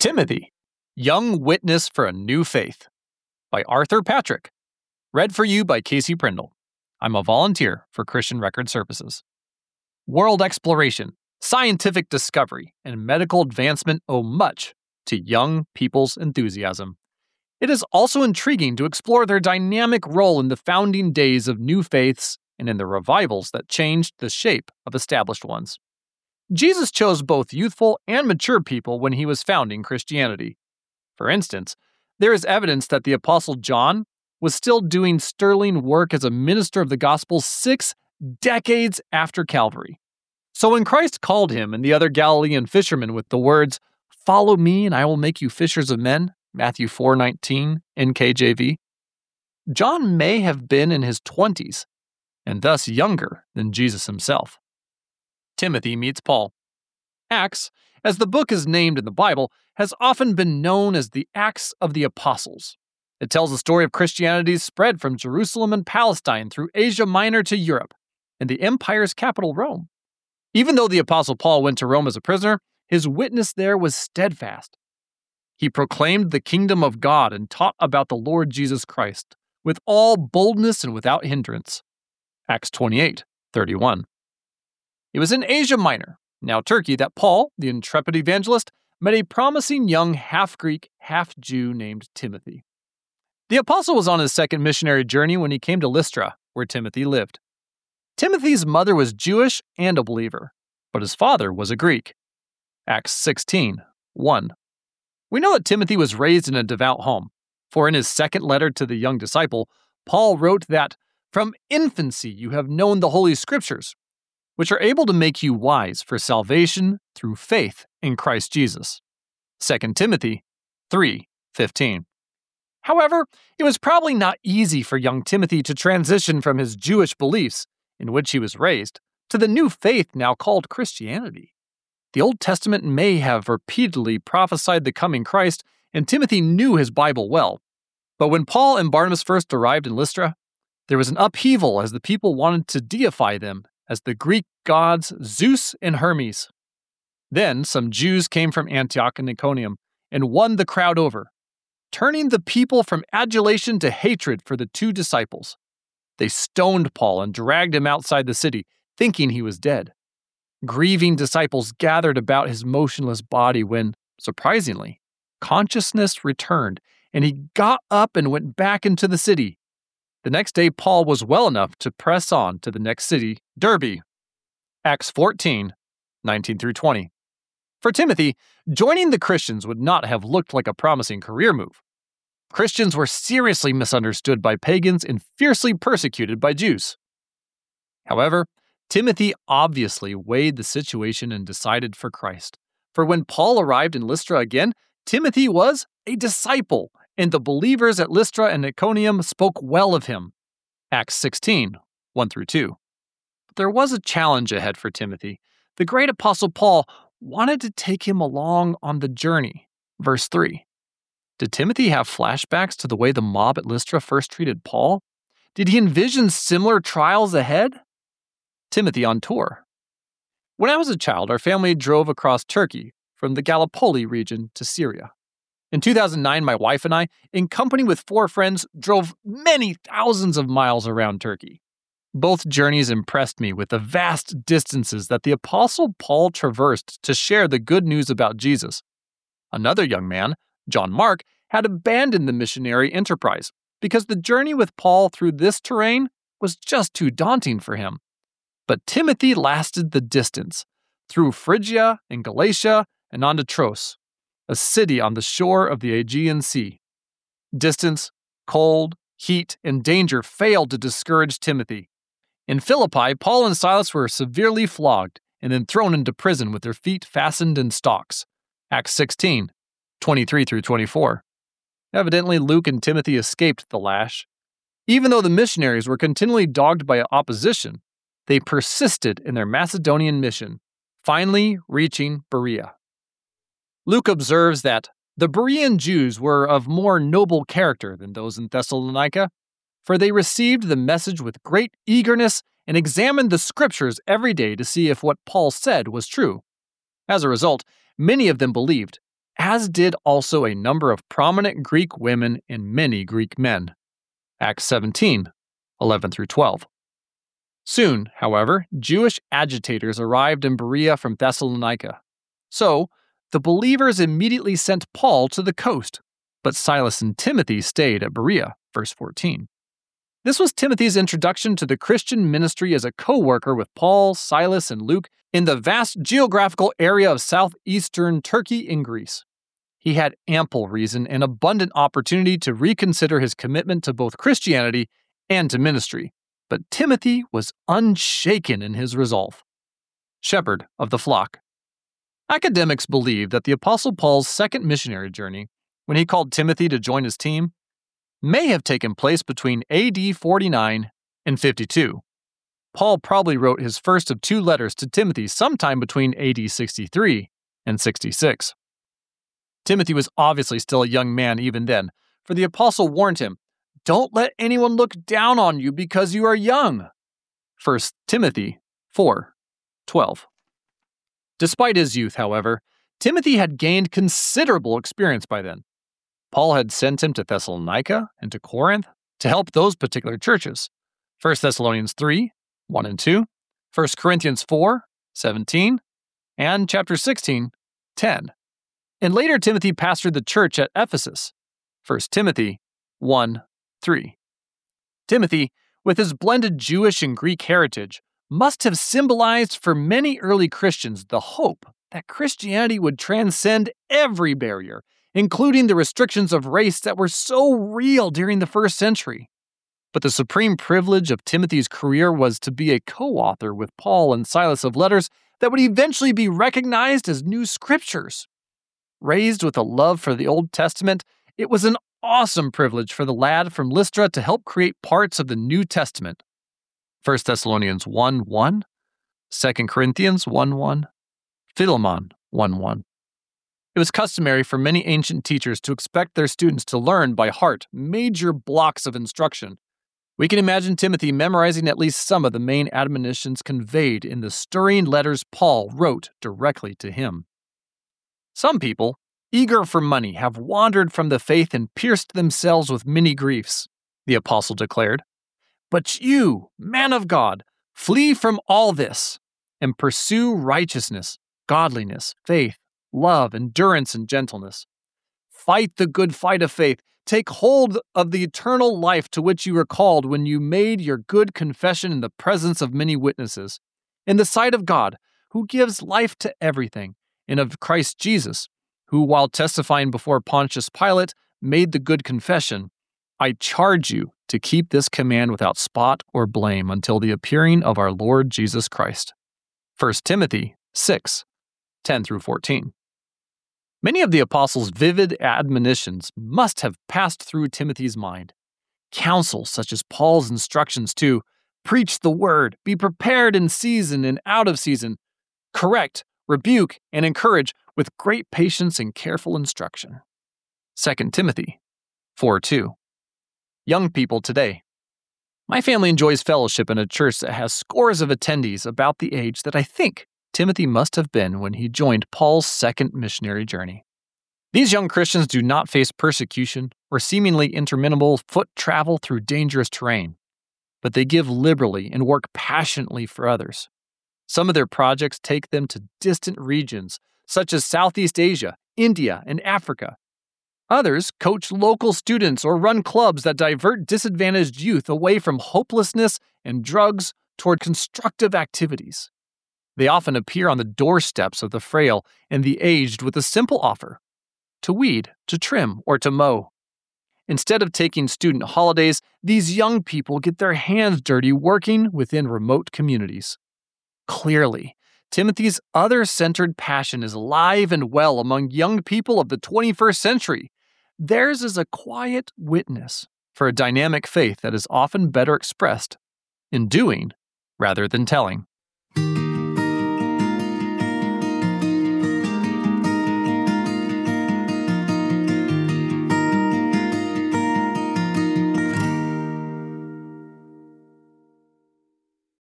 Timothy, Young Witness for a New Faith by Arthur Patrick. Read for you by Casey Prindle. I'm a volunteer for Christian Record Services. World exploration, scientific discovery, and medical advancement owe much to young people's enthusiasm. It is also intriguing to explore their dynamic role in the founding days of new faiths and in the revivals that changed the shape of established ones. Jesus chose both youthful and mature people when he was founding Christianity. For instance, there is evidence that the Apostle John was still doing sterling work as a minister of the gospel 6 decades after Calvary. So when Christ called him and the other Galilean fishermen with the words, "Follow me and I will make you fishers of men," Matthew 4:19, NKJV, John may have been in his 20s, and thus younger than Jesus himself. Timothy meets Paul. Acts, as the book is named in the Bible, has often been known as the Acts of the Apostles. It tells the story of Christianity's spread from Jerusalem and Palestine through Asia Minor to Europe, and the empire's capital, Rome. Even though the Apostle Paul went to Rome as a prisoner, his witness there was steadfast. He proclaimed the kingdom of God and taught about the Lord Jesus Christ with all boldness and without hindrance. Acts 28:31. It was in Asia Minor, now Turkey, that Paul, the intrepid evangelist, met a promising young half-Greek, half-Jew named Timothy. The apostle was on his second missionary journey when he came to Lystra, where Timothy lived. Timothy's mother was Jewish and a believer, but his father was a Greek. Acts 16:1. We know that Timothy was raised in a devout home, for in his second letter to the young disciple, Paul wrote that, "From infancy you have known the Holy Scriptures, which are able to make you wise for salvation through faith in Christ Jesus." 2 Timothy 3:15. However, it was probably not easy for young Timothy to transition from his Jewish beliefs, in which he was raised, to the new faith now called Christianity. The Old Testament may have repeatedly prophesied the coming Christ, and Timothy knew his Bible well. But when Paul and Barnabas first arrived in Lystra, there was an upheaval as the people wanted to deify them as the Greek gods Zeus and Hermes. Then some Jews came from Antioch and Iconium and won the crowd over, turning the people from adulation to hatred for the two disciples. They stoned Paul and dragged him outside the city, thinking he was dead. Grieving disciples gathered about his motionless body when, surprisingly, consciousness returned, and he got up and went back into the city. The next day, Paul was well enough to press on to the next city, Derbe. Acts 14:19-20. For Timothy, joining the Christians would not have looked like a promising career move. Christians were seriously misunderstood by pagans and fiercely persecuted by Jews. However, Timothy obviously weighed the situation and decided for Christ. For when Paul arrived in Lystra again, Timothy was a disciple, and the believers at Lystra and Iconium spoke well of him. Acts 16:1-2. But there was a challenge ahead for Timothy. The great apostle Paul wanted to take him along on the journey. Verse 3. Did Timothy have flashbacks to the way the mob at Lystra first treated Paul? Did he envision similar trials ahead? Timothy on tour. When I was a child, our family drove across Turkey from the Gallipoli region to Syria. In 2009, my wife and I, in company with 4 friends, drove many thousands of miles around Turkey. Both journeys impressed me with the vast distances that the Apostle Paul traversed to share the good news about Jesus. Another young man, John Mark, had abandoned the missionary enterprise because the journey with Paul through this terrain was just too daunting for him. But Timothy lasted the distance, through Phrygia and Galatia and on to Troas, a city on the shore of the Aegean Sea. Distance, cold, heat, and danger failed to discourage Timothy. In Philippi, Paul and Silas were severely flogged and then thrown into prison with their feet fastened in stocks. Acts 16:23-24. Evidently, Luke and Timothy escaped the lash. Even though the missionaries were continually dogged by opposition, they persisted in their Macedonian mission, finally reaching Berea. Luke observes that the Berean Jews were of more noble character than those in Thessalonica, for they received the message with great eagerness and examined the scriptures every day to see if what Paul said was true. As a result, many of them believed, as did also a number of prominent Greek women and many Greek men. Acts 17, 11 through 12. Soon, however, Jewish agitators arrived in Berea from Thessalonica. So, the believers immediately sent Paul to the coast, but Silas and Timothy stayed at Berea, verse 14. This was Timothy's introduction to the Christian ministry as a co-worker with Paul, Silas, and Luke in the vast geographical area of southeastern Turkey in Greece. He had ample reason and abundant opportunity to reconsider his commitment to both Christianity and to ministry, but Timothy was unshaken in his resolve. Shepherd of the flock. Academics believe that the Apostle Paul's second missionary journey, when he called Timothy to join his team, may have taken place between AD 49 and 52. Paul probably wrote his first of two letters to Timothy sometime between AD 63 and 66. Timothy was obviously still a young man even then, for the apostle warned him, "Don't let anyone look down on you because you are young." 1 Timothy 4:12. Despite his youth, however, Timothy had gained considerable experience by then. Paul had sent him to Thessalonica and to Corinth to help those particular churches. 1 Thessalonians 3, 1 and 2, 1 Corinthians 4, 17, and chapter 16, 10. And later Timothy pastored the church at Ephesus. 1 Timothy 1, 3. Timothy, with his blended Jewish and Greek heritage, must have symbolized for many early Christians the hope that Christianity would transcend every barrier, including the restrictions of race that were so real during the first century. But the supreme privilege of Timothy's career was to be a co-author with Paul and Silas of letters that would eventually be recognized as new scriptures. Raised with a love for the Old Testament, it was an awesome privilege for the lad from Lystra to help create parts of the New Testament. 1 Thessalonians 1:1, 2 Corinthians 1:1, Philemon 1:1. It was customary for many ancient teachers to expect their students to learn by heart major blocks of instruction. We can imagine Timothy memorizing at least some of the main admonitions conveyed in the stirring letters Paul wrote directly to him. Some people, eager for money, have wandered from the faith and pierced themselves with many griefs, the apostle declared. But you, man of God, flee from all this and pursue righteousness, godliness, faith, love, endurance, and gentleness. Fight the good fight of faith. Take hold of the eternal life to which you were called when you made your good confession in the presence of many witnesses, in the sight of God, who gives life to everything, and of Christ Jesus, who, while testifying before Pontius Pilate, made the good confession, I charge you to keep this command without spot or blame until the appearing of our Lord Jesus Christ. 1 Timothy 6, 10 through 14. Many of the apostles' vivid admonitions must have passed through Timothy's mind. Counsels such as Paul's instructions to preach the word, be prepared in season and out of season, correct, rebuke, and encourage with great patience and careful instruction. 2 Timothy 4:2. Young people today. My family enjoys fellowship in a church that has scores of attendees about the age that I think Timothy must have been when he joined Paul's second missionary journey. These young Christians do not face persecution or seemingly interminable foot travel through dangerous terrain, but they give liberally and work passionately for others. Some of their projects take them to distant regions, such as Southeast Asia, India, and Africa. Others coach local students or run clubs that divert disadvantaged youth away from hopelessness and drugs toward constructive activities. They often appear on the doorsteps of the frail and the aged with a simple offer: to weed, to trim, or to mow. Instead of taking student holidays, these young people get their hands dirty working within remote communities. Clearly, Timothy's other-centered passion is alive and well among young people of the 21st century. Theirs is a quiet witness for a dynamic faith that is often better expressed in doing rather than telling.